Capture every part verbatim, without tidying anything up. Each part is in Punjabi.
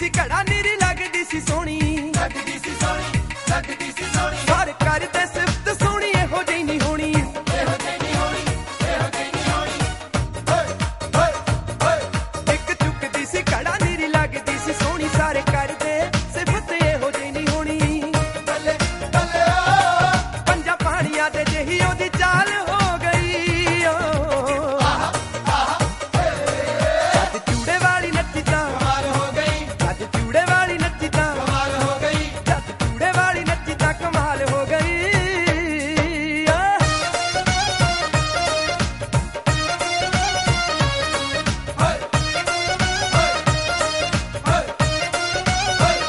ਸੀ ਘੜਾ ਨੀਰੀ ਲੱਗਦੀ ਸੀ ਸੋਹਣੀ ਲੱਗਦੀ ਸੀ ਸੋਹਣੀ ਲੱਗਦੀ ਸੀ ਸੋਹਣੀ ਹਰ ਕਰਦੇ ਸਿਫਤ ਸੋਹਣੀ ਇਹੋ ਜਿਹੀ ਨਹੀਂ ਹੋਣੀ ਇਹੋ ਜਿਹੀ ਨਹੀਂ ਹੋਣੀ ਇਹੋ ਜਿਹੀ ਨਹੀਂ ਹੋਣੀ ਓਏ ਓਏ ਓਏ ਇੱਕ ਚੁੱਕਦੀ ਸੀ ਘੜਾ ਨੀਰੀ ਲੱਗਦੀ ਸੀ ਸੋਹਣੀ ਸਾਰੇ ਕਰਦੇ ਸਿਫਤ ਇਹੋ ਜਿਹੀ ਨਹੀਂ ਹੋਣੀ ਬੱਲੇ ਬੱਲੇ ਪੰਜਾਂ ਪਾਣੀਆਂ ਦੇ ਜਿਹੀ ਉਹਦੀ ਚਾਲ ਹੋ ਗਈ ਓ ਆਹਾ ਆਹਾ ਅੱਜ ਚੂੜੇ ਵਾਲੀ ਨੱਚੀ ਤਾਂ ਕਮਾਲ ਹੋ ਗਈ ਅੱਜ ਚੂੜੇ ਵਾਲੀ ਨੱਚੀ ਤਾਂ ਕਮਾਲ ਹੋ ਗਈ ਜਦ ਚੂੜੇ ਵਾਲੀ ਨੱਚੀ ਤਾਂ ਕਮਾਲ ਹੋ ਗਈ ਆ ਓਏ ਓਏ ਓਏ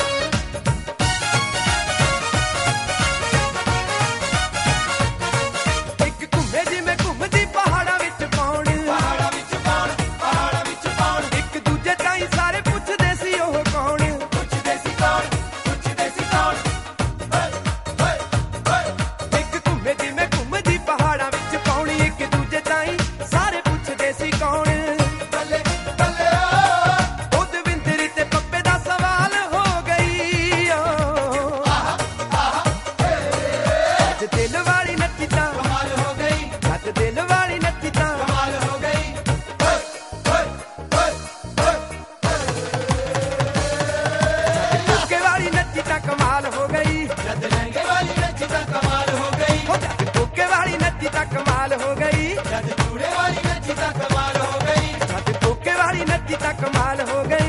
ਇੱਕ ਘੁੰਮੇ ਜਿਵੇਂ ਘੁੰਮਦੀ ਪਹਾੜਾਂ ਵਿੱਚ ਪਾਉਣ ਪਹਾੜਾਂ ਵਿੱਚ ਪਾਉਣ ਪਹਾੜਾਂ ਵਿੱਚ ਪਾਉਣ ਇੱਕ ਦੂਜੇ ਤਾਈਂ ਸਾਰੇ ਪੁੱਛਦੇ ਸੀ ਉਹ ਕੌਣ ਪੁੱਛਦੇ ਸੀ ਕੌਣ ਪੁੱਛਦੇ ਸੀ ਕੌਣ ਓਏ ਓਏ ਓਏ ਇੱਕ ਘੁੰਮੇ ਜਿਵੇਂ ਘੁੰਮਦੀ ਪਹਾੜਾਂ ਵਿੱਚ ਪਾਉਣੀ ਇੱਕ ਦੂਜੇ ਤਾਈਂ ਸਾਰੇ ਪੁੱਛਦੇ ਸੀ ਕੌਣ ਬੱਲੇ ਬੱਲੇ ਉਹ ਦਵਿੰਦਰ ਤੇ ਪੱਪੇ ਦਾ ਸਵਾਲ ਹੋ ਗਈ ਓ ਆਹਾ ਆਹਾ ਅੱਜ ਦਿਲ ਵਾਲੀ ਨੱਚੀ ਤਾਂ ਕਮਾਲ ਹੋ ਗਈ ਅੱਜ ਦਿਲ ਵਾਲੀ ਨੱਚੀ ਤਾਂ ਕਮਾਲ ਹੋ ਗਈ ਓਏ ਓਏ ਓਏ ਟੁੱਕੇ ਵਾਲੀ ਨੱਚੀ ਤਾਂ ਕਮਾਲ ਹੋ ਗਈ ਜਦ ਲਹਿੰਗੇ ਵਾਲੀ ਨੱਚੀ ਤਾਂ ਕਮਾਲ ਹੋ ਗਈ ਹੋ ਜਦ ਟੁੱਕੇ ਵਾਲੀ ਨੱਚੀ ਤਾਂ ਕਮਾਲ ਹੋ ਗਈ ਜਦ ਚੂੜੇ ਵਾਲੀ ਨੱਚੀ ਤਾਂ ਕਮਾਲ ਹੋ ਗਈ ਜਦ ਟੁੱਕੇ ਵਾਲੀ ਨੱਚੀ ਤਾਂ ਕਮਾਲ ਹੋ ਗਈ